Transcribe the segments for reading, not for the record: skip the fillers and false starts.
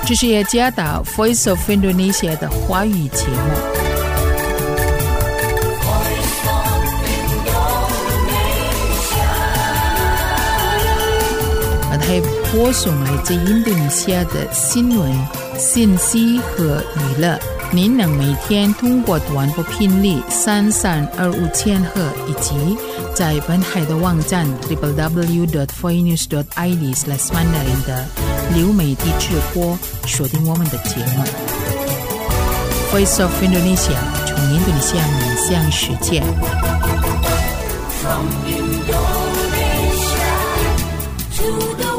这是雅加达 Voice of Indonesia 的华语节目。还播送来自印度尼西亚的新闻、信息和娱乐。您能每天通过短波频率3325千赫以及在本海的网站 www.voinews.id/mandarin 的流媒体直播锁定我们的节目。Voice of Indonesia 从印度尼西亚面向世界。From Indonesia to the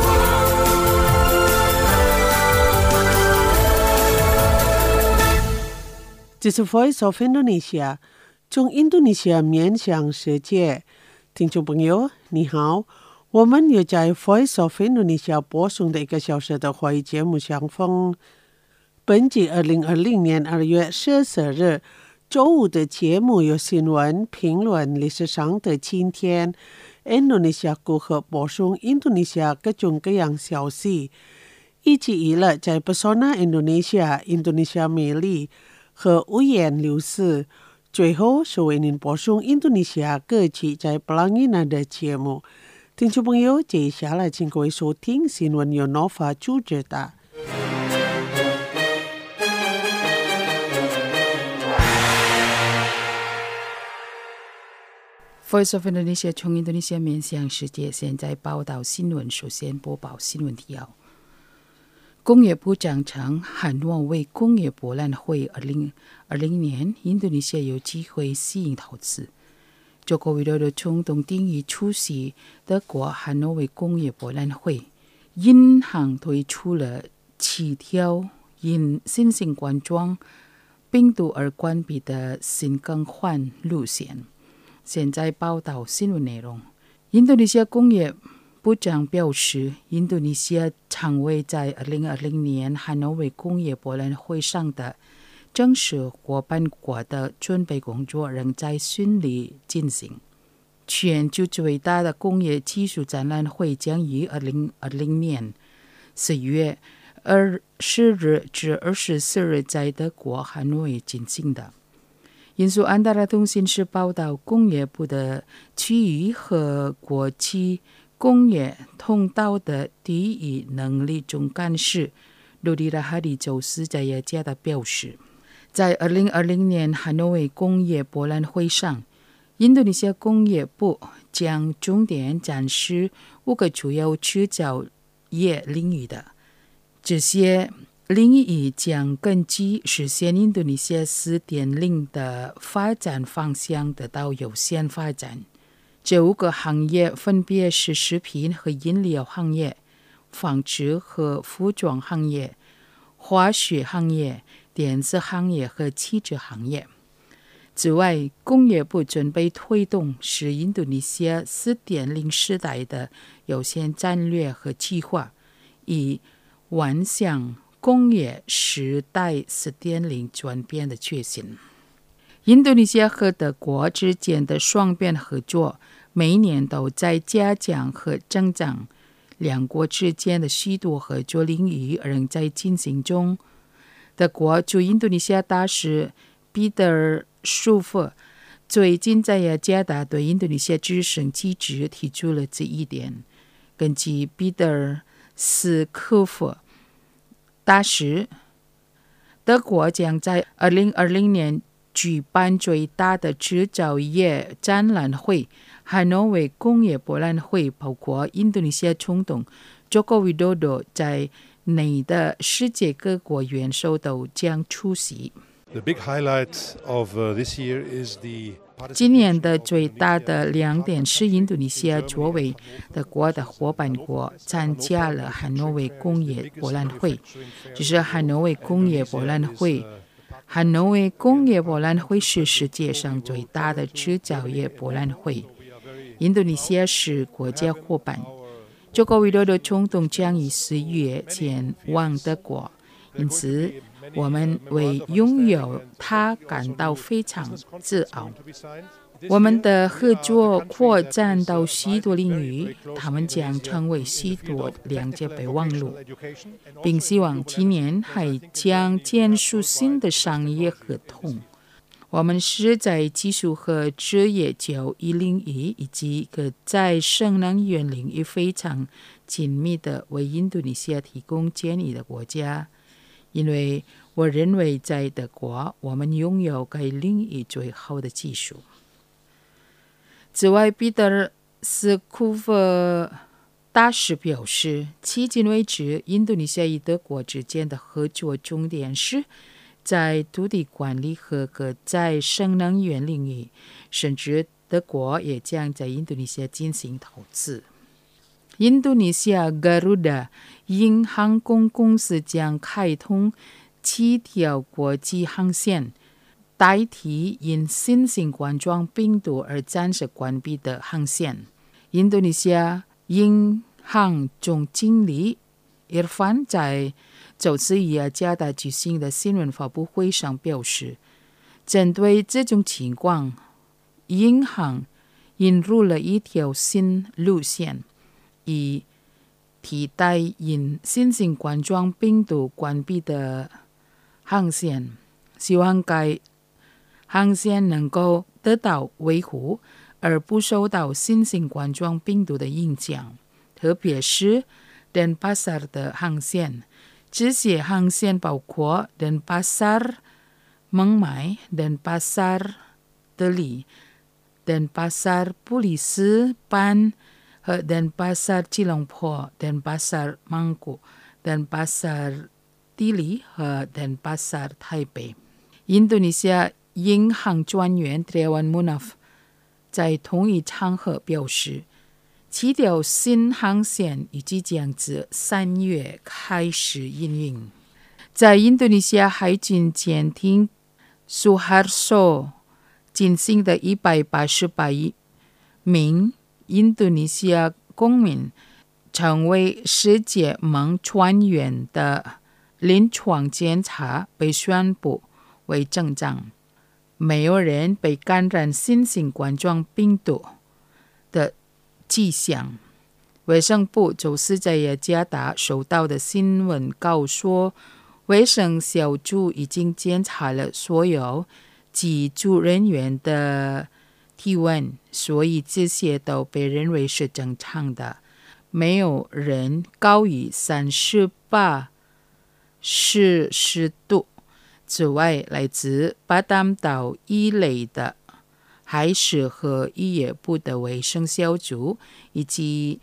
这是 Voice of Indonesia 从印度尼西亚面向世界。听众朋友你好，我们又在 Voice of Indonesia 播送的1个小时的华语节目相逢。本集2020年2月14日周五的节目有新闻、评论、历史上的今天，印度尼西亚如何播送印度尼西亚各种各样消息，以及娱乐在 Pesona Indonesia 印度尼西亚魅力和五颜六色。最后是为您播送印度尼西亚各地在Pelangina的节目。听众朋友，接下来请各位收听新闻由 Nova 主持的。 Voice of Indonesia 从印度尼西亚面向世界，现在报道新闻。首先播报新闻提要。工业部长称，韩诺威工业博览会2020年，印度尼西亚有机会吸引投资。中国widodo的总统定义出席德国韩诺威工业博览会，银行推出了7条因新型冠状病毒而关闭的新更换路线。现在报道新闻内容。印度尼西亚工业部长表示，印度尼西亚常为在2020年韩诺威工业博览会上的正式伙伴国的准备工作仍在顺利进行。全球最大的工业技术展览会将于2020年4月20日至24日在德国汉诺威进行的。印度安达拉通信社报道，工业部的区域和国际工业通道的第一能力总干事鲁迪拉哈里就是在雅加达表示，在2020年汉诺威工业博览会上，印度尼西亚工业部将重点展示5个主要制造业领域的，这些领域将根据实现印度尼西亚4.0的发展方向得到优先发展。这5个行业分别是食品和饮料行业、纺织和服装行业、化学行业、电子行业和汽车行业。此外，工业部准备推动是印度尼西亚4.0时代的优先战略和计划，以完成工业时代4.0转变的决心。印度尼西亚和德国之间的双边合作每年都在加强和增长，两国之间的许多合作领域仍在进行中。德国驻印度尼西亚大使彼得尔·舒夫最近在雅加达对印度尼西亚之声记者提出了这一点。根据彼得尔·斯科夫大使，德国将在2020年举办最大的制造业展览会——汉诺威工业博览会，包括印度尼西亚总统中国widodo在内的世界各国元首都将出席。今年的最大的亮点是印度尼西亚作为德国的伙伴国参加了汉诺威工业博览会。这是汉诺威工业博览会。汉诺威工业博览会是世界上最大的制造业博览会。印度尼西亚是国家伙伴。中国widodo总统将于4月前往德国，因此我们为拥有它感到非常自傲。 我们的合作扩展到许多领域，他们将成为许多两届备忘录，并希望今年还将签署新的商业合同。我们是在技术和职业教育领域以及可再生能源领域非常紧密的为印度尼西亚提供建议的国家，因为我认为在德国，我们拥有该领域最好的技术。此外，彼得斯库夫大使表示，迄今为止，印度尼西亚与德国之间的合作重点是在土地管理和可再生能源领域，甚至德国也将在印度尼西亚进行投资。印度尼西亚 Garuda 因航空公司将开通7条国际航线，代替因新型冠状病毒而暂时关闭的航线。印度尼西亚银行总经理 Irfan 在周四与雅加达举行的新闻发布会上表示，针对这种情况，银行引入了一条新路线，以替代因新型冠状病毒关闭的航线，希望该航线能够得到维护，而不受到新型冠状病毒的影响，特别是Denpasar 的航线。这些航线包括 Denpasar Mengmai、Denpasar Deli、Denpasar Police Ban 和 Denpasar Cilongpo、Denpasar Mangku、Denpasar Dili 和 Denpasar Taipei。印度尼西亚银行专员 Triawan Munaf 在同一场合表示，7条新航线预计将自3月开始营运。在印度尼西亚海军舰艇苏哈索进行的188名印度尼西亚公民成为世界盟船员的临床检查被宣布为正常，没有人被感染新型冠状病毒的迹象。卫生部周四在雅加达收到的新闻稿说，卫生小组已经检查了所有机组人员的体温，所以这些都被认为是正常的，没有人高于38摄氏度。此外，来自巴淡岛一类的海事和渔业部的卫生小组以及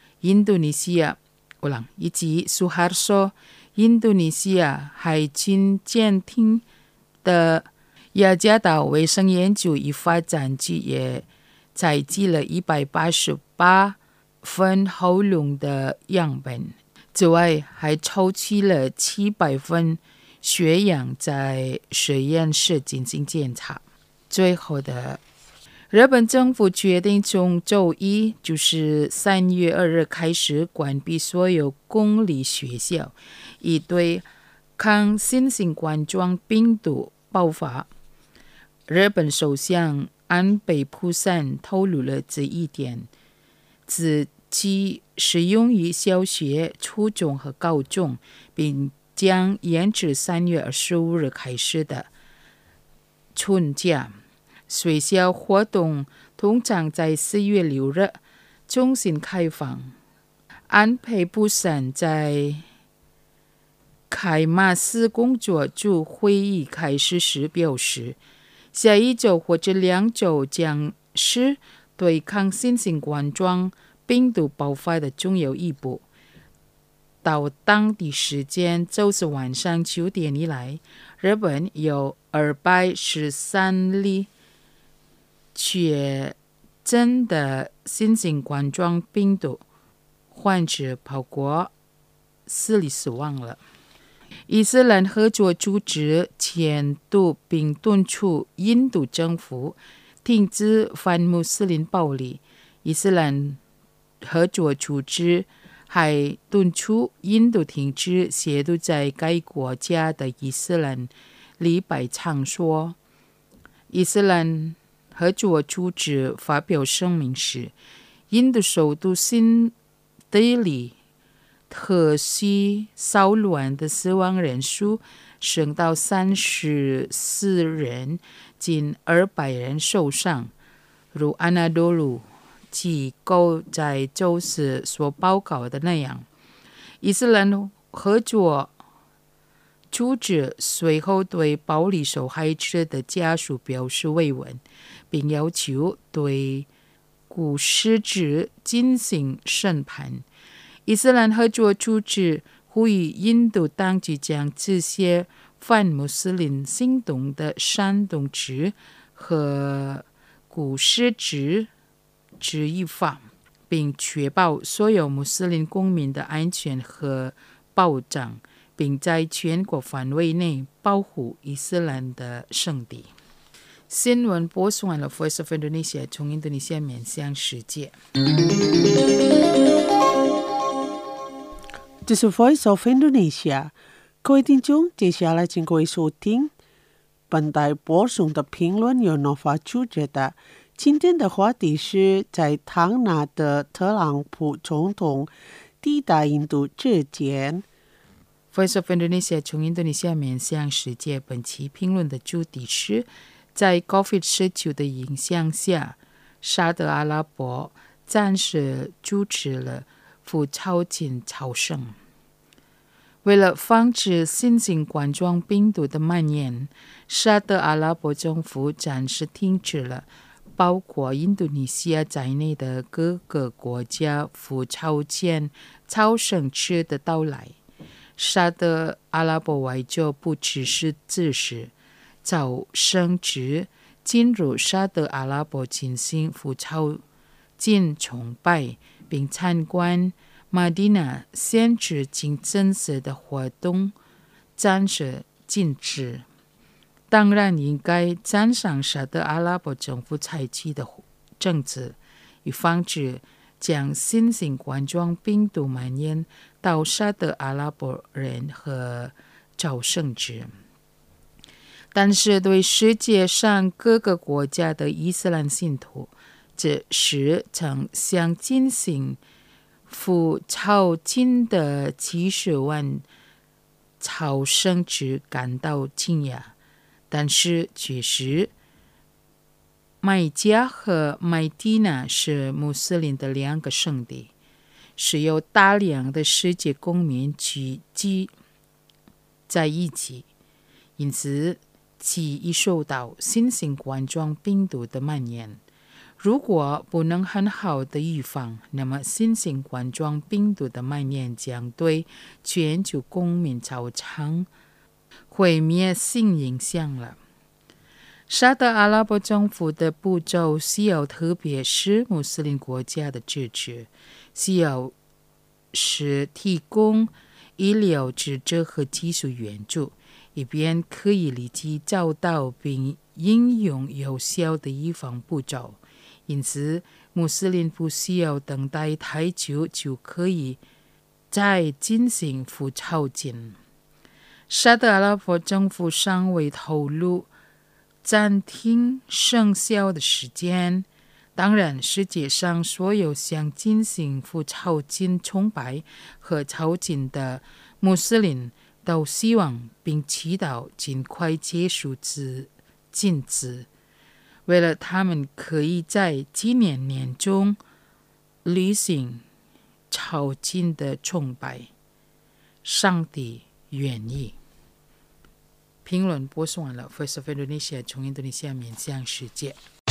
苏哈索印度尼西亚海军舰艇的雅加达卫生研究与发展局也采集了188份喉咙的样本，此外还抽取了700份血样在实验室进行检查。最后的，日本政府决定从周一，就是3月2日开始关闭所有公立学校，以对抗新型冠状病毒爆发。日本首相安倍晋三透露了这一点，自其适用于小学、初中和高中，并将延至3月25日开始的春假。学校活动通常在4月6日重新开放。安倍晋三在开马斯工作组会议开始时表示，下一周或者2周将是对抗新型冠状病毒爆发的重要一步。到当地时间周四晚上9点以来，日本有213例确诊的新型冠状病毒患者，包括4例死亡了。伊斯兰合作组织监督并敦促印度政府停止反穆斯林暴力。伊斯兰合作组织还敦促印度停止协助在该国家的伊斯兰礼拜场所。伊斯兰合作组织发表声明时，印度首都新德里特西骚乱的死亡人数升到34人，近200人受伤。如安纳多鲁机构在周四所报告的那样，伊斯兰合作组织随后对暴力受害者的家属表示慰问，并要求对故事者进行审判。伊斯兰合作组织呼吁印度当局将这些反穆斯林行动的煽动者和故事者治以法，并确保所有穆斯林公民的安全和保障，并在全国范围内保护伊斯兰的圣地。新闻播送完了 Voice of Indonesia 从印度尼西亚面向世界。 这是 Voice of Indonesia， 各位听众，接下来请各位收听本台播送的评论由 Nova 主持的。今天的话题是在唐纳的特朗普总统抵达印度之前。 Voice of Indonesia 从印度尼西亚面向世界，本期评论的主题是在 COVID-19 的影响下，沙特阿拉伯暂时阻止了赴朝觐朝圣。为了防止新型冠状病毒的蔓延，沙特阿拉伯政府暂时停止了包括印度尼西亚在内的各个国家赴朝觐朝圣者的到来。沙特阿拉伯外交部只是支持朝圣者进入沙特阿拉伯进行赴朝觐崇拜，并参观马迪纳限制进真实的活动暂时禁止。当然应该赞赏沙特阿拉伯政府采取的政策，以防止将新型冠状病毒蔓延到沙特阿拉伯人和朝圣者。但是对世界上各个国家的伊斯兰信徒，这时曾向进行赴朝觐的70万朝圣者感到惊讶。但是确实，麦加和麦地那是穆斯林的2个圣地，是有大量的世界公民聚集在一起，因此其已受到新型冠状病毒的蔓延。如果不能很好的预防，那么新型冠状病毒的蔓延将对全球公民造成毁灭性影响了。沙特阿拉伯政府的步骤需要特别是穆斯林国家的支持，需要是提供医疗资助和技术援助，以便可以立即找到并应用有效的预防步骤。因此，穆斯林不需要等待太久就可以再进行赴朝觐。沙特阿拉伯政府尚未透露暂停生效的时间。当然，世界上所有想进行赴朝觐崇拜和朝觐的穆斯林都希望并祈祷尽快结束此禁止，为了他们可以在今年年中履行朝觐的崇拜。上帝愿意。评论播送完了 Voice of Indonesia 从印度尼西亚面向世界。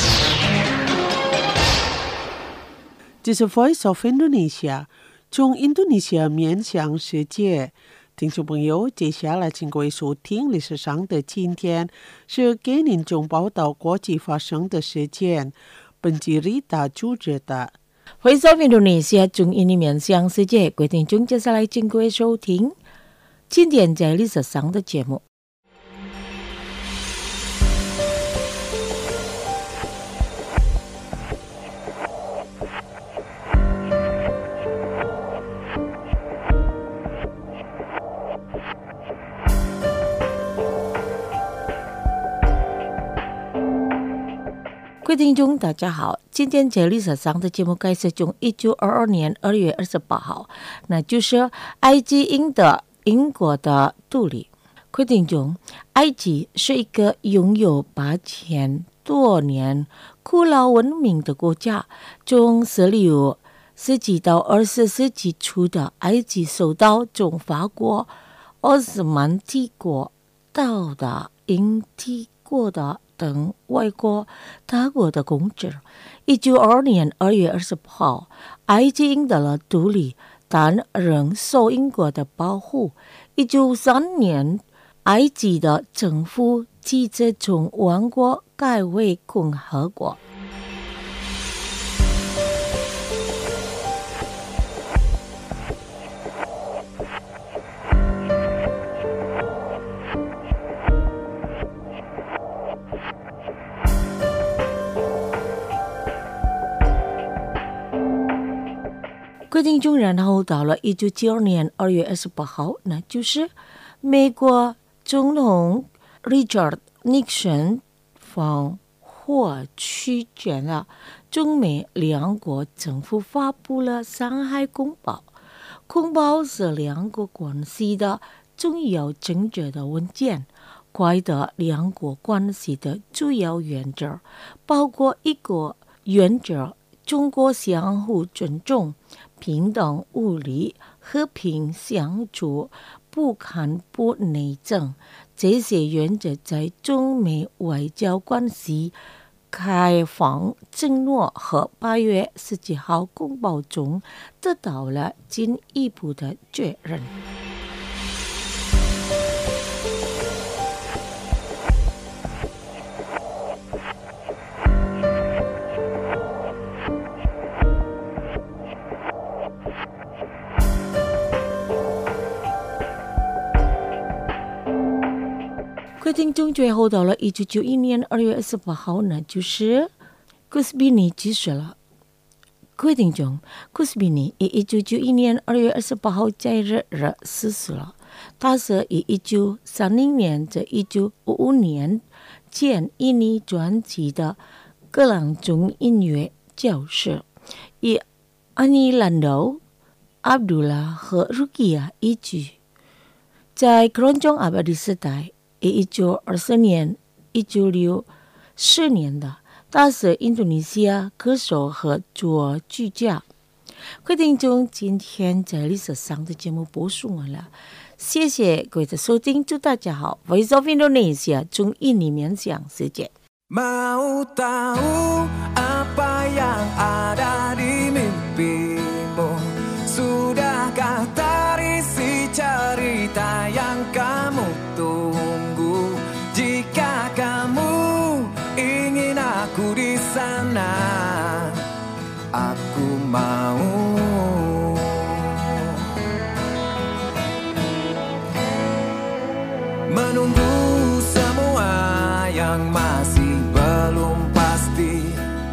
这是 Voice of Indonesia 从印度尼西亚面向世界。听众朋友，接下来请各位收听历史上的今天，是给您中报道国际发生的事件。本集Rita主持的 Voice of Indonesia 从印度面向世界，各位听众，接下来请各位收听今天在历史上的节目。 各位听众大家好，今天这里是上的节目开始从1922年2月28号，那就是埃及赢得英国的独立。各位听众，埃及是一个拥有8000多年古老文明的国家，从16世纪到20世纪初的埃及受到从法国、奥斯曼帝国到的英帝国的等外国大国的控制。1922年2月28号，埃及赢得了独立，但仍受英国的保护。1953年，埃及的政府急着从王国改为共和国。规定中，然后到了1972年2月28号，那就是美国总统 Richard Nixon 访华期间了，中美两国政府发布了上海公报。公报是两国关系的重要政治的文件，规定两国关系的主要原则，包括一国原则、中国相互尊重、平等互利、和平相处、不干不内政。这些原则在中美外交关系开放承诺和8月17号公报中得到了进一步的确认。规定中最后到了1991年2月28号，那就是古斯比尼去世了。规定中，古斯比尼于1991年2月28号在日逝世了。他是于1930年至1955年间印尼专辑的格朗中音乐教师，与安妮兰多、阿卜杜拉和鲁基亚一起在克隆中阿巴迪时代。1924年、1964年的，他是印度尼西亚歌手和作曲家。各位听众，今天在历史上的节目播送完了，谢谢各位的收听，祝大家好。Voice of Indonesia 从印尼面向世界。 Mau tahu apa yang ada di mimpimu? Sudahkah terisi cerita yang kamu tunggu? Jika kamu ingin aku di sana, aku mau. Menunggu semua yang masih belum pasti,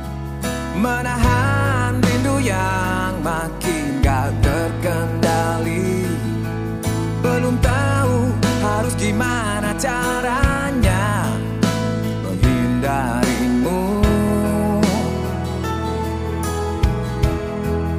menahan rindu yang makin gak terkendali. Belum tahu harus gimana caranya menghindarimu.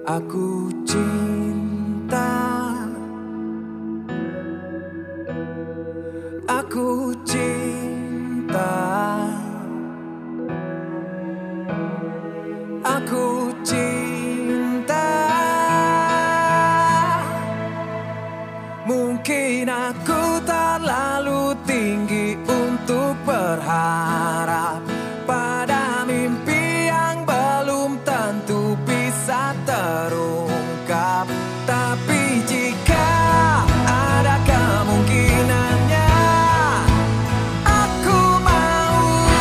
Aku cinta, aku cinta, aku cinta. Mungkin aku terlalu tinggi untuk berharap pada mimpi yang belum tentu bisa terungkap. Tapi jika ada kemungkinannya, aku mau.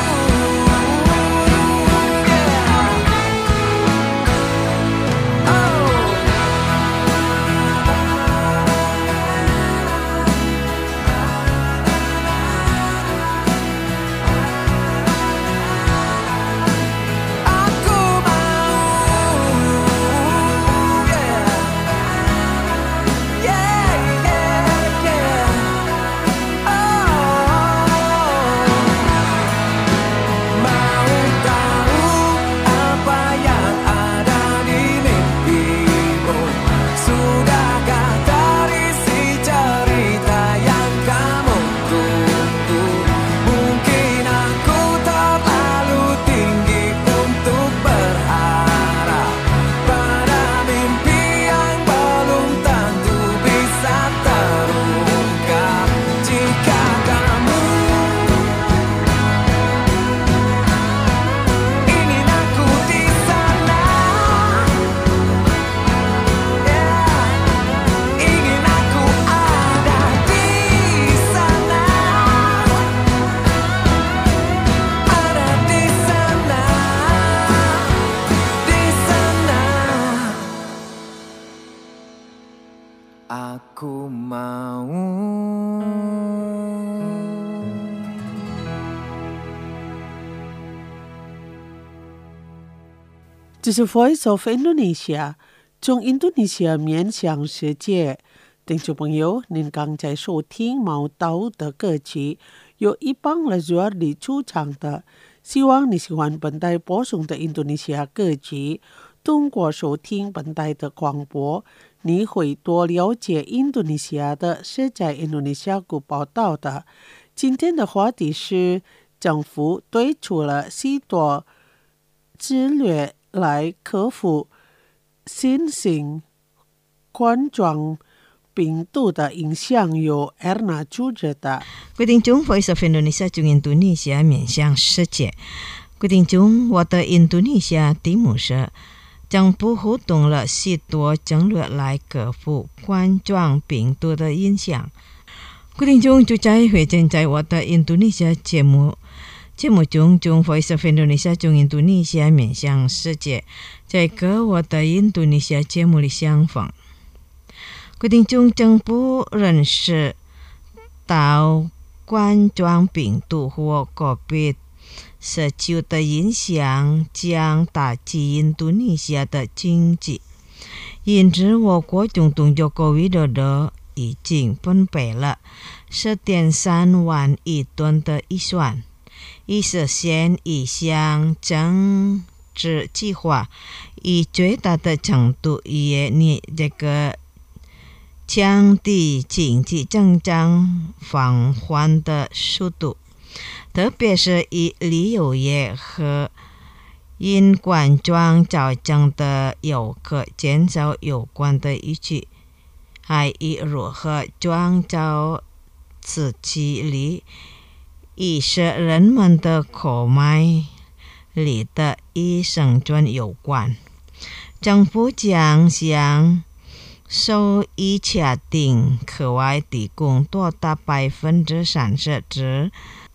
Aku mau. 这是 Voice of Indonesia 从印度尼西亚面向世界。听众朋友，您刚才收听毛刀的歌曲，由一帮来自里出场的。希望你喜欢本台播送的印度尼西亚歌曲。通过收听本台的广播，你会多了解印度尼西亚的是在印度尼西亚谷报道的。今天的话题是政府推出了许多策略来克服新型冠状病毒的影响，由 Erna 主持的。 规定中 Voice of Indonesia 从印度尼西亚面向世界。规定中，我的印度尼西亚题目是政府活动了许多策略来克服冠状病毒的影响。规定中就在会见在我的印度尼西亚节目中，从 Voice of Indonesia 从印度尼西亚面向世界，在跟我的印度尼西亚节目里相逢。规定中政府认识到冠状病毒或 COVID-19 的影响将打击印度尼西亚的经济，因此我国总统Joko Widodo已经分配了 10.3 万亿吨的预算，以实现一项政治计划，以最大的程度也降低经济增长放缓的速度，特别是以旅游业和因冠状造成的游客减少有关的依据，还以如何创造刺激力，以使人们的购买力得以生存有关。政府将向受益家庭课外提供多达 30% 至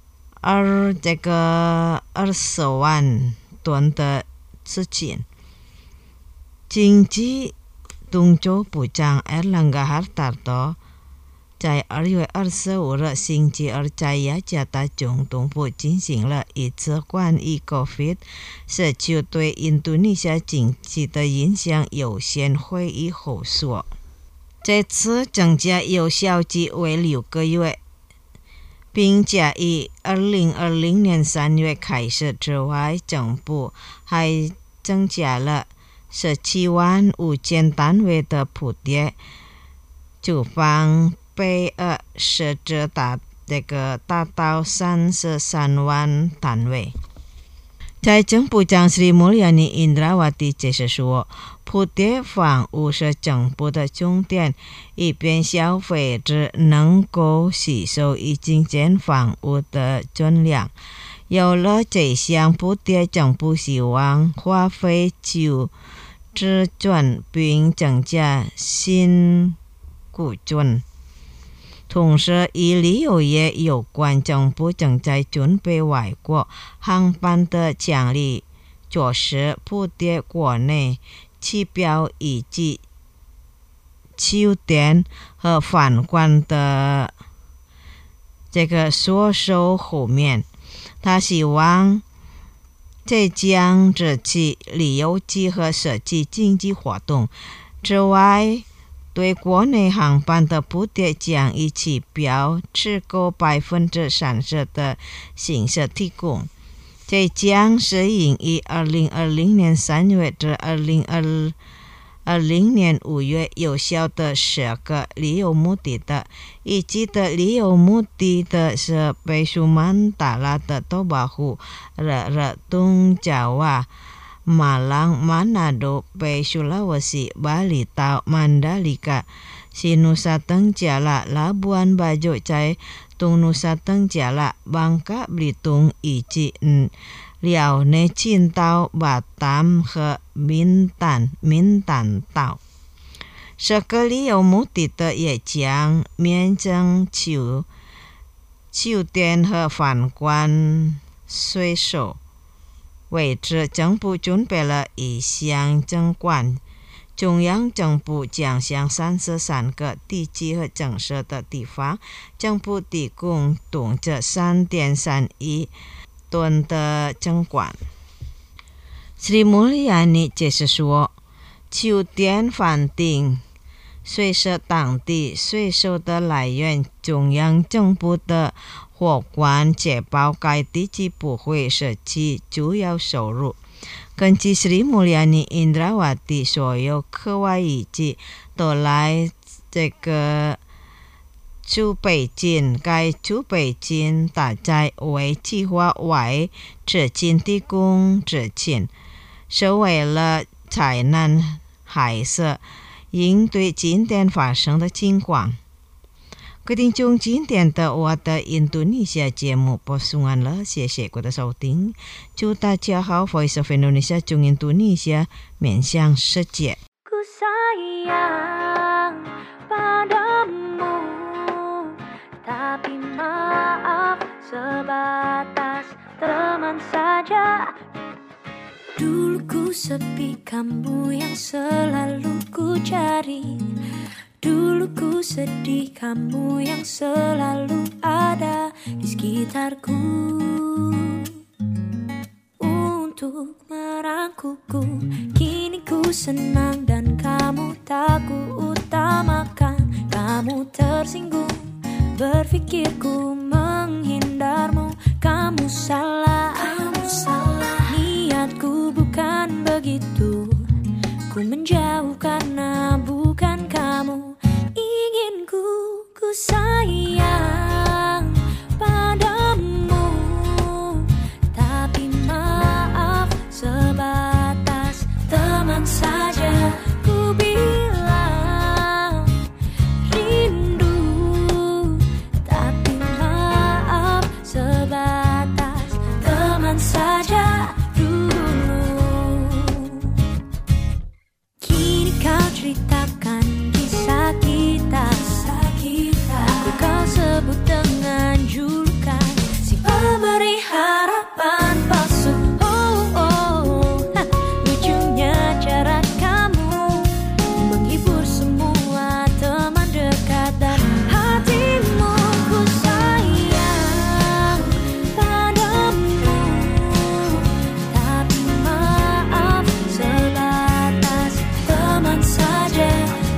20万吨的资金。经济动作部长 Erlangga Hartarto 在2月25日星期二在雅加达总统府进行了一次关于 COVID-19 对印度尼西亚经济的影响有限会议后说，这次增加有效期为6个月，并且以2020年3月开始之外，政府还增加了是7万5千单位的补贴，住房备额设置达到33万单位。财政部长 Sri Mulyani Indrawati 解释说，补贴房屋是政府的重点，以便消费者能够吸收已经建房屋的存量。有了这项补贴，政府希望花费就自准并增加新库存。同时，与旅游业有关，政府正在准备外国航班的奖励措施，补贴国内机票以及酒店和饭馆的所收后面。他希望这将支持旅游局和设计经济活动。之外，对国内航班的补贴将以机票持购30%的形式提供。这将适用于2020年3月至2020年5月有效的10个旅游目的地，以及的旅游目的地是北苏曼达拉的多巴湖、东Jawa、Malang、Manado、北Sulawesi、巴厘岛、Mandalika、西Nusa Tenggara、Labuan Bajo 在东Nusa Tenggara、Bangka Belitung 以及辽内群岛、巴淡和民丹岛。10个旅游目的地也将免征酒店和饭馆税收。为此，政府准备了一项征管，中央政府将向33个地区和城市的地方政府提供动辄 3.3 亿吨的征管。Sri Mulyani 解释说，酒店饭店税是当地税收的来源，中央政府的货款确保该地区不会失去主要收入。根据 Sri Mulyani Indrawati， 所有课外语句都来储备金，该储备金大在为计划外资金提供资金，是为了灾难还是应对今天发生的情况。各位听众，今天的我的印度尼西亚节目播送完了，谢谢各位的收听，祝大家好 Voice of Indonesia 中印度尼西亚面向世界。 Ku sayang padamu, tapi maaf sebatas teman saja. Dulu ku sepi, kamu yang selalu ku cari. Dulu ku sedih, kamu yang selalu ada di sekitarku untuk merangkulku. Kini ku senang dan kamu tak ku utamakan. Kamu tersinggung, berpikirku menghindarmu. Kamu salah, niatku bukan begitu. Ku menjauh karena bukan kamu inginku. Ku sayang padamu, tapi maaf sebatas teman saja. Ku bilang rindu, tapi maaf sebatas teman saja dulu. Kini kau ceritakan kisah kita, aku kau sebut dengan julukan si pemberi harapan palsu. Lucunya cara kamu menghibur semua teman dekat dan hatimu. Ku sayang padamu, tapi maaf sebatas teman saja.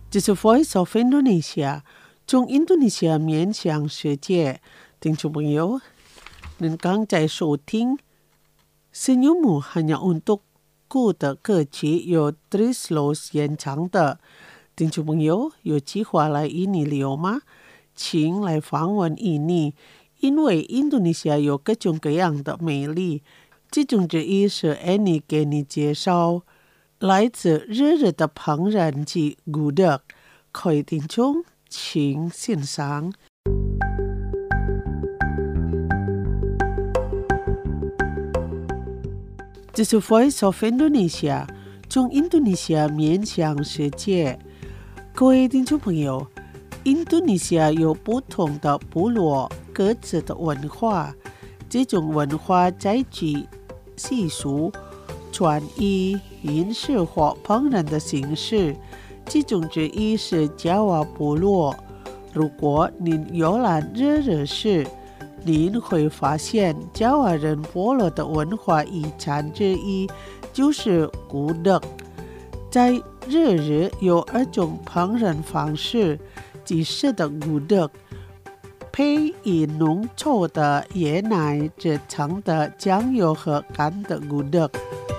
这是 Voice of Indonesia 从印度尼西亚面向世界。听众朋友，您刚在收听 Senyummu Hanya Untukku 的歌曲，由 Trislos 演唱的。听众朋友，有计划来印尼旅游吗？请来访问印尼，因为印度尼西亚有各种各样的美丽，其中之一是 Annie 给你介绍来自热热的烹饪及gudeg。各位听众，请欣赏。这是 Voice of Indonesia 从印度尼西亚面向世界。各位听众朋友，印度尼西亚有不同的部落各自的文化，这种文化在其习俗、穿衣、饮食或烹饪的形式。其中之一是加瓦部落。如果您游览热热市，您会发现加瓦人部落的文化遗产之一就是gudeg。在热热有2种烹饪方式，即食的gudeg，配以浓稠的椰奶制成的酱油和干的gudeg。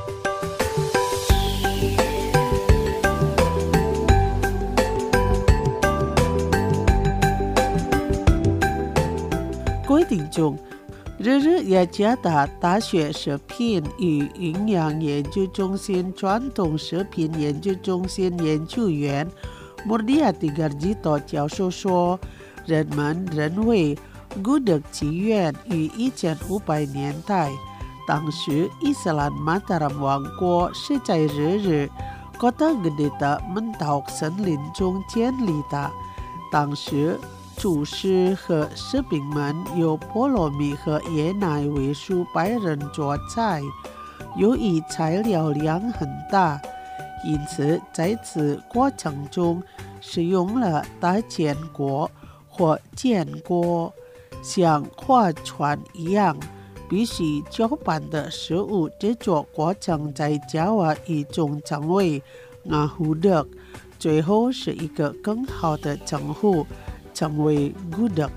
各位听众，热热雅加达大学食品与营养研究中心传统食品研究中心研究员 Murdiati Garjito 教授说，人们认为 gudeg 起源于1500年代，当时伊斯兰马达拉王国是在热热 Kota Gede 的闷倒森林中建立的。当时厨师和士兵们用菠萝蜜和椰奶为数白人做菜，由于材料量很大，因此在此过程中使用了大煎锅或煎锅，像划船一样必须搅拌的食物制作过程在加瓦语中称为 ngahudeg， 最后是一个更好的称呼，成为 gudeg。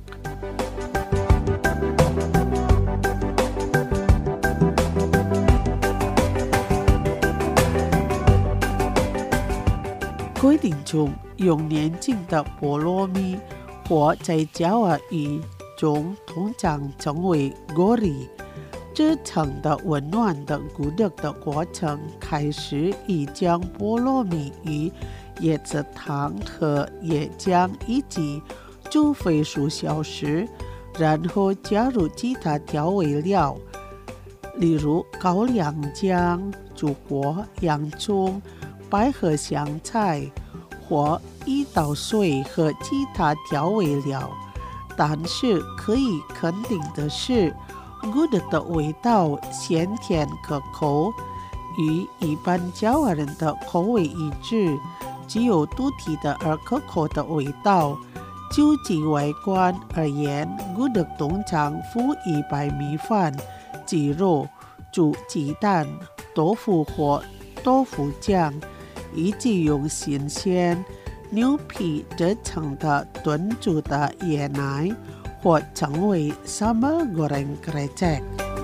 各位听众，用年轻的菠萝蜜或在加瓦语中通常称为 gori， 制成的温暖的 gudeg 的过程开始以将菠萝蜜与椰子汤和椰浆一起煮沸数小时，然后加入其他调味料，例如高粱酱、猪果、洋葱、百合香菜或胰岛水和其他调味料。但是可以肯定的是， gudeg 的味道鲜甜可口，与一般加瓦人的口味一致，只有独特的而可口的味道。就其外观而言， gudeg 通常附以白米饭、鸡肉、煮鸡蛋、豆腐或豆腐酱，以及用新鲜牛皮制成的炖煮的椰奶，或称为 sambal goreng krecek。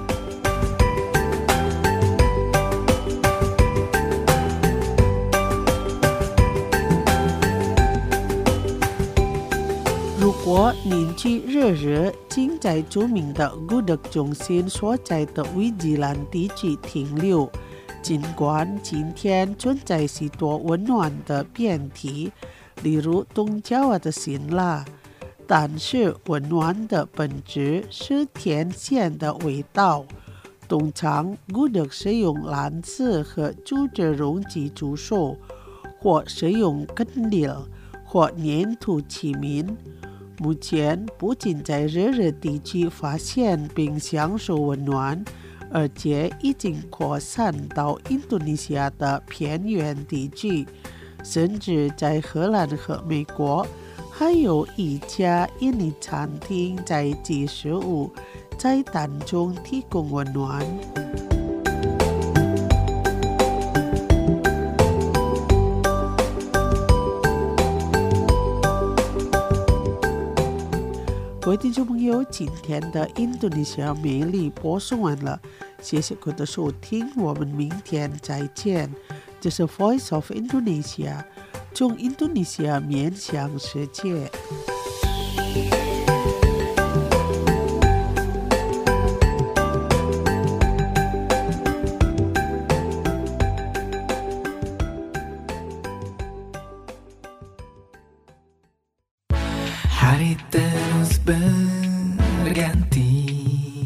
如果您去热热，请在著名的 gudeg 中心所在的维吉兰地区停留。尽管今天存在许多温暖的变体，例如东加瓦的辛辣，但是温暖的本质是甜咸的味道。通常 gudeg 使用蓝色和猪脂溶剂煮熟，或使用根料或粘土器皿。目前不仅在热热地区发现并享受温暖，而且已经扩散到印度尼西亚的偏远地区，甚至在荷兰和美国，还有一家印尼餐厅在即食物菜单中提供温暖。 各位听众朋友，今天的印度尼西亚美丽播送完了，谢谢各位的收听，我们明天再见。这是 Voice of Indonesia， 从印度尼西亚面向世界。 Hari terus berganti,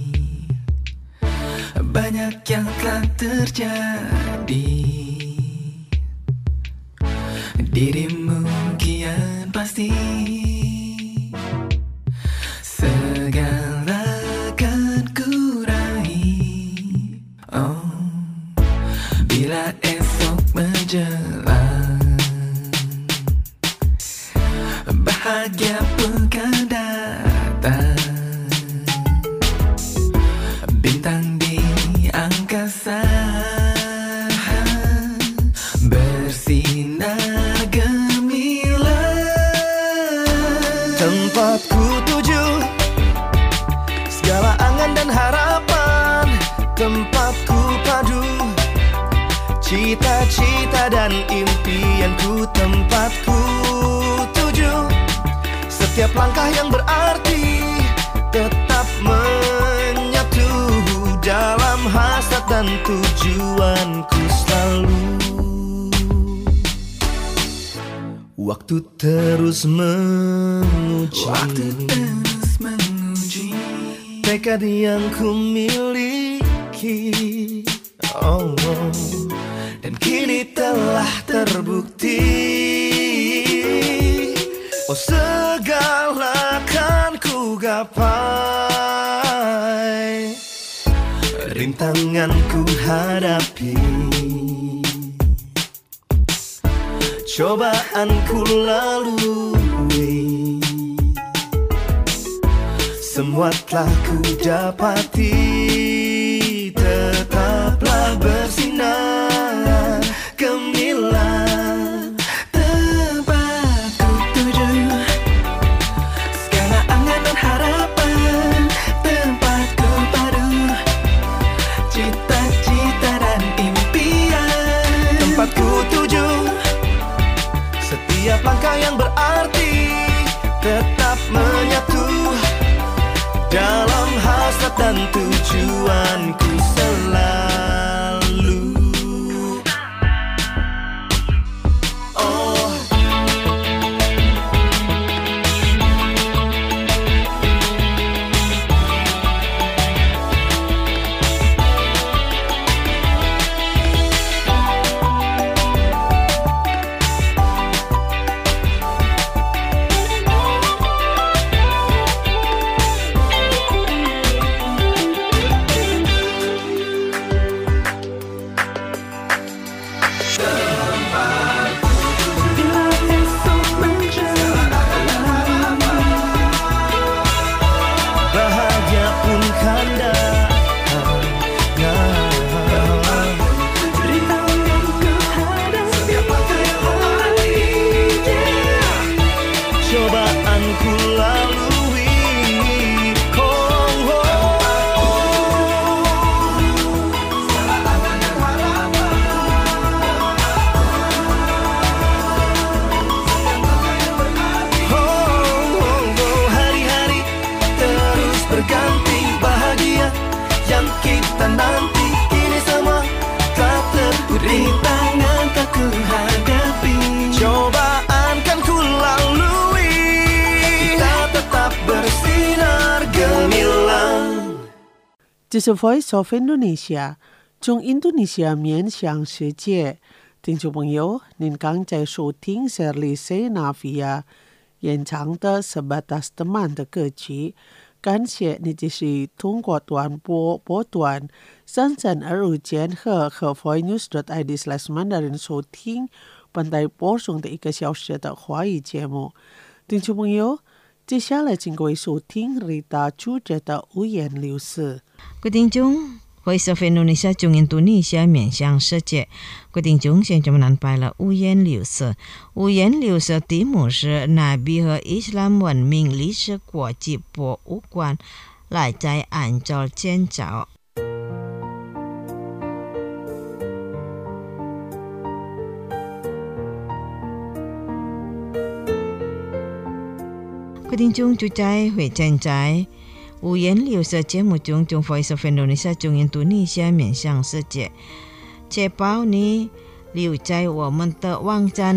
banyak yang telah terjadi. Dirimu kian pasti segala akan kurai. Oh, bila esok menjelang, bahagia pun kan datang. Bintang di angkasa bersinar gemilang. Tempatku tuju segala angan dan harapan. Tempatku padu cita-cita dan impianku. Tempatku tuju setiap langkah yang berarti, tetap menyatu dalam hasrat dan tujuanku selalu. Waktu terus menguji, tekad yang ku miliki, dan kini telah terbukti. Oh, segala kan ku gapai, rintangan ku hadapi, cobaan ku lalui, semua telah ku dapati. Tetaplah bersinar gemilang. Tempatku tuju segala angan dan harapan. Tempatku padu cita-cita dan impian. Tempatku tuju setiap langkah yang berarti, tetap menyatu dalam hasrat dan tujuanku selalu. Oh, cobaan kan ku lalui, kita tetap bersinar gemilang. 这是 Voice of Indonesia， 从印度尼西亚面向世界。听众朋友，您刚在收听 Shirley Senavia 演唱的 Sebatas Teman 的歌曲。感谢你继续通过短波波段3325千赫和 voinews.id/mandarin 收听本台播送的1个小时的华语节目。听众朋友，接下来请各位收听 Rita 主持的五言六事。 各位听众， Voice of Indonesia 中印度尼西亚面向世界。各位听众，现在我们安排了五颜六色。五颜六色题目是纳比和伊斯兰文明历史国际博物馆来在按照建造。各位听众，就在会站在五颜六色节目中，Voice of Indonesia 中印度尼西亚面向世界。节报你留在我们的网站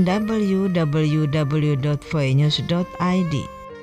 www.voinews.id。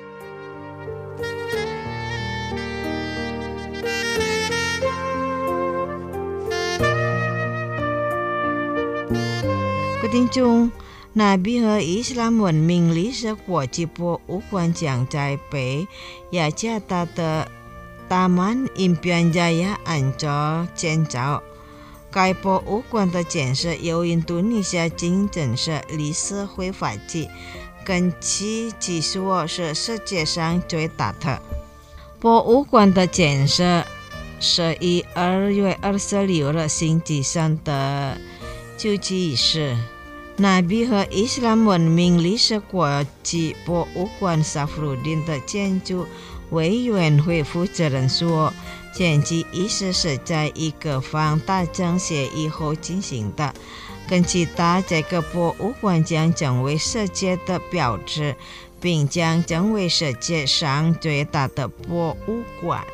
各位听众，纳比和伊斯兰文明历史国际博物馆将在北雅加达的Taman Impian Jaya按照建造。该博物馆的建设由印度尼西亚经建设历史绘画机，跟其技术是世界上最大的。博物馆的建设是以2月26日星期三的就职仪式。纳比和伊斯兰文明历史国际博物馆萨弗鲁丁的建筑委员会负责人说，建基仪式是在一个方大正协议后进行的。根据它，这个博物馆将成为世界的标志，并将成为世界上最大的博物馆。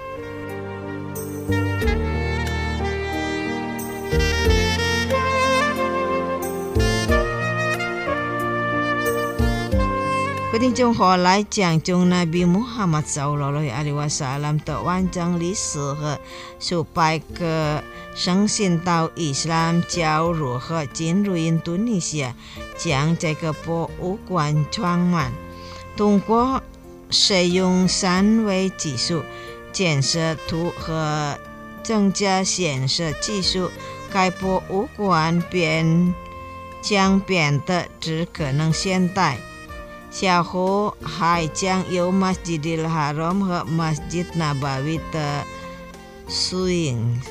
各位听众，后来讲中Nabi Muhammad Sallallahu Alaihi Wasallam 的完整历史和数百个圣信道伊斯兰教如何进入印度尼西亚，将这个博物馆装满。通过使用3维技术、建设图和增加显示技术，该博物馆将变得只可能现代。小后还将有 Masjidil Haram 和 Masjid Nabawi 的缩影。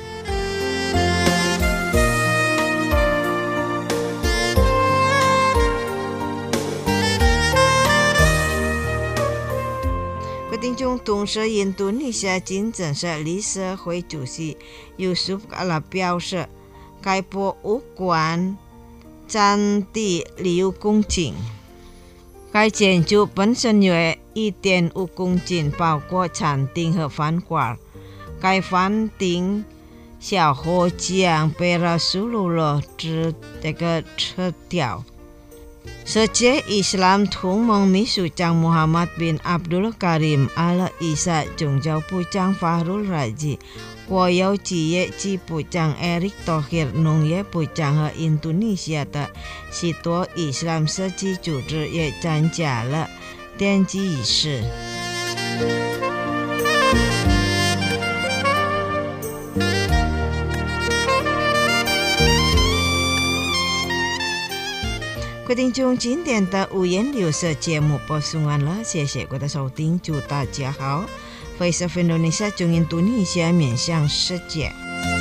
各位听众，同时印度尼西亚经建设理事会主席 Yusuf Kala 表示，该博物馆占地6公顷。该建筑本身有 1.5 公顷，包括餐厅和饭馆。该饭厅小后将被Rasulullah这个撤掉。世界伊斯兰同盟秘书长 Muhammad bin Abdul Karim Al Isa 宗教部长 Fahrul Razi、国有企业及部长 Erick Thohir、农业部长和印度尼西亚的许多伊斯兰设计组织也参加了奠基仪式。各位听众，今天的五颜六色节目播送完了，谢谢各位的收听，祝大家好。Voice of Indonesia 中印度尼西亚面向世界。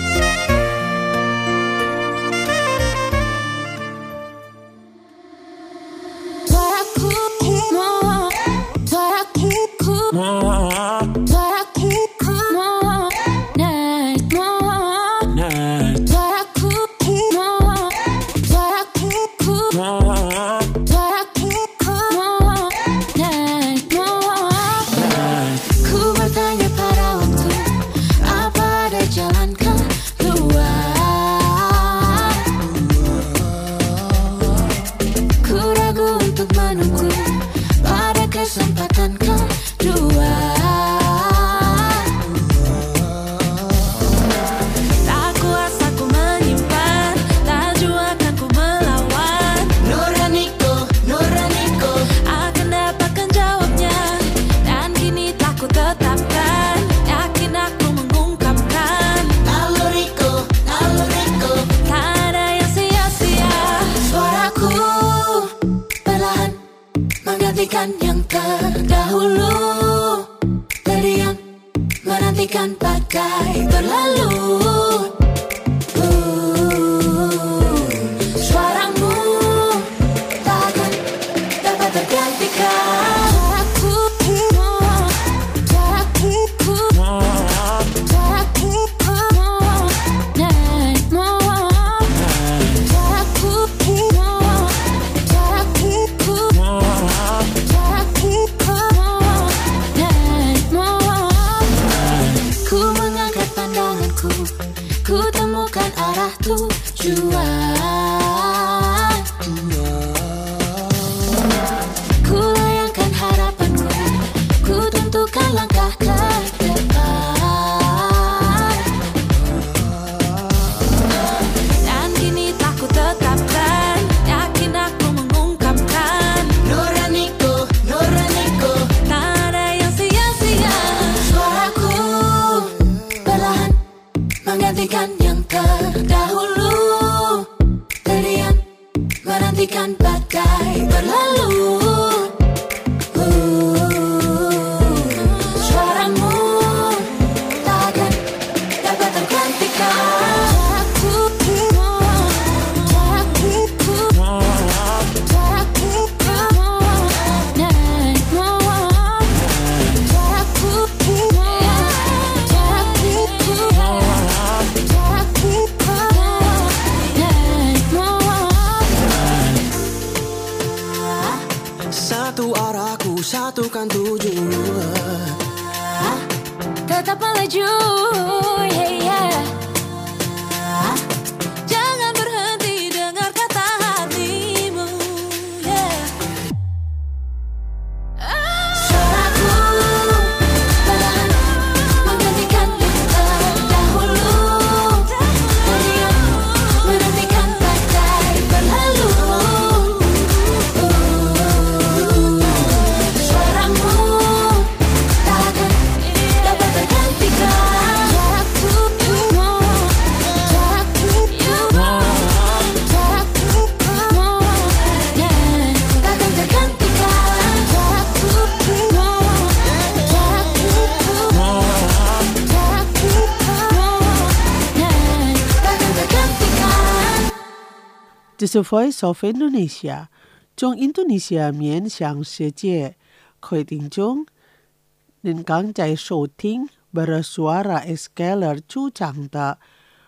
Yang terdahulu terdiam menantikan bagai berlalu. Suaramu takkan dapat tergantikan. Ku mengangkat pandanganku, ku temukan arah tujuan. Ku layangkan harapanku, ku tentukan langkah ke depan. Dan kini tak ku tetapkan, yakin aku mengungkapkan nuraniku, nuraniku, tak ada yang sia-sia. Suaraku perlahan menggantikan yang terdahulu, terdiam menantikan badai berlalu. Suaramu takkan dapat tergantikan. Satu arahku, satukan tujuan. Tetap melaju, yeah, yeah. Jangan berhenti dengar kata hatimu, yeah. Suaraku perlahan menggantikan yang terdahulu, terdiam menantikan badai berlalu. Suaramu takkan dapat tergantikan. Takkan tergantikan. Takkan tergantikan. This is Voice of Indonesia， 从印度尼西亚面向世界。各位听众，您刚在收听 Bersuara Escaler 主唱的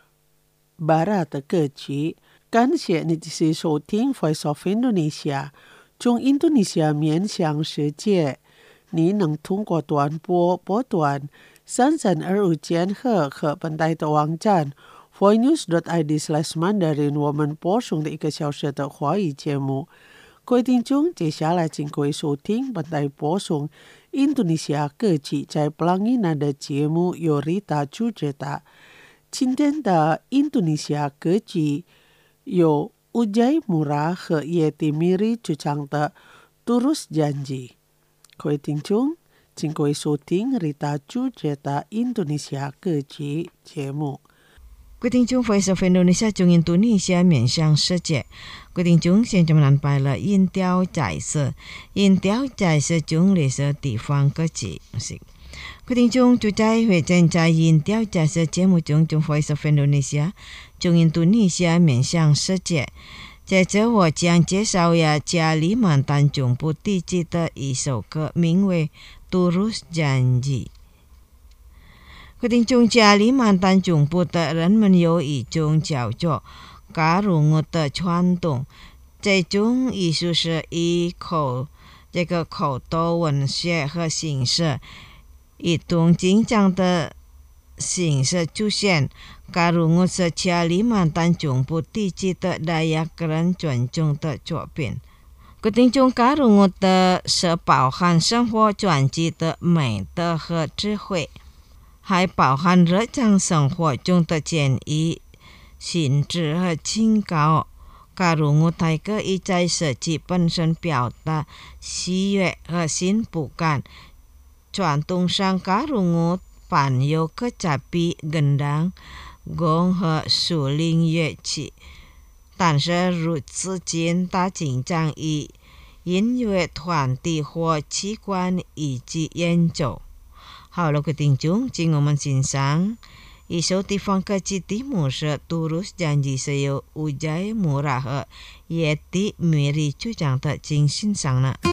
Bara 的歌曲。感谢你继续收听 Voice of Indonesia， 从印度尼西亚面向世界。你能通过短波波段3325千赫和本台的网站 voinews.id/Mandarin 我们播送的1个小时的华语节目。各位听众，接下来请各位收听本台播送印度尼西亚歌曲在 Pelangi Nada 节目由 Rita 主持的。今天的印度尼西亚歌曲由 Ujai Murah 和 Yeti Miri 主唱的 Tulus Janji。各位听众，请各位收听 Rita 主持的印度尼西亚歌曲节目。 各位听众 Voice of Indonesia 从印度尼西亚面向世界。各位听众，现在我们安排了音调解释，音调解释中历史地方歌曲。各位听众，就在会在音调解释节目中，从 Voice of Indonesia 从印度尼西亚面向世界。在这我将介绍加里曼丹中部地区的一首歌，名为《Tulus Janji》。各位听众，加里曼丹中部的人们有一种叫做嘎鲁木的传统，这种艺术是以口头文学和形式一种紧张的形式出现。嘎鲁木是加里曼丹中部地区的大雅人尊重的作品。各位听众，嘎鲁木的是包含生活传记的美德和智慧，还包含日常生活中的建议、心智和清高。嘎鲁木泰戈一在设计本身表达喜悦和幸福感。传统上，嘎鲁木伴有kecapi、gendang、gong 和树林乐器，但是如此近大紧张以音乐团体或器官以及演奏。好了，各位听众，请我们欣赏 Isu di fangka citi musa turus janji sayo ujai murah yeti miri cujang tak jingsin sang na.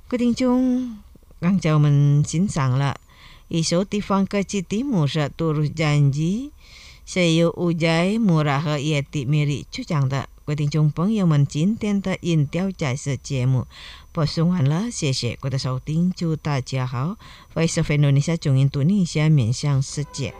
各位听众，刚才我们欣赏了一首地方歌曲题目是 Turut Janji， 是由乌斋穆拉和叶蒂米里主讲的。各位听众朋友们，今天的音调解释节目播送完了，谢谢各位的收听，祝大家好。Voice of Indonesia 中印度尼西亚面向世界。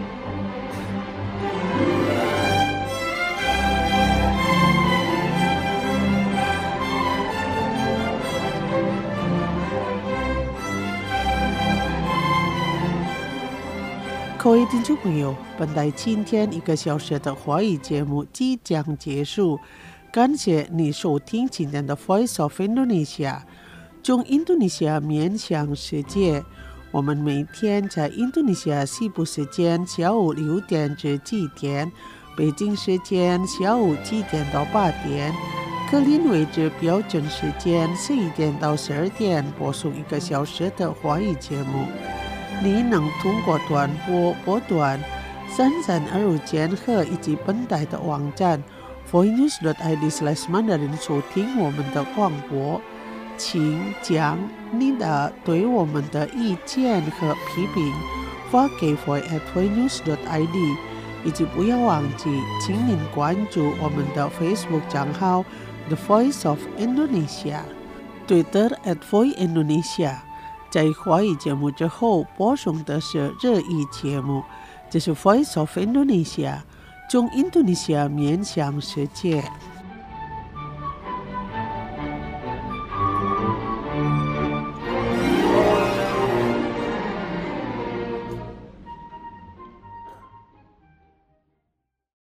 各位听众朋友，本来今天1个小时的华语节目即将结束，感谢你收听今天的 Voice of Indonesia， 从印度尼西亚面向世界。我们每天在印度尼西亚西部时间下午6点至7点，北京时间下午7点到8点，格林威治标准时间11点到12点播送1个小时的华语节目。你能通过短波波段3325千赫以及本台的网站 voinews.id/mandarin 收听我们的广播。请将你的对我们的意见和批评发给 voice@voinews.id， 以及不要忘记，请您关注我们的 Facebook 账号 The Voice of Indonesia， Twitter @voiceindonesia。在华语节目之后播送的是日语节目，这是 Voice of Indonesia， 从印度尼西亚面向世界。